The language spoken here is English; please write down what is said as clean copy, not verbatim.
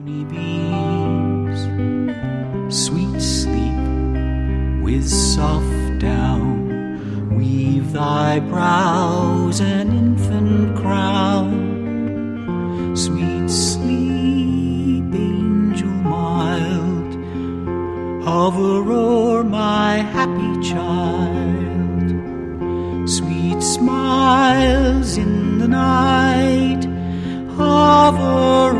Honeybees, sweet sleep with soft down, weave thy brows an infant crown. Sweet sleep, angel mild, hover o'er my happy child. Sweet smiles in the night, hover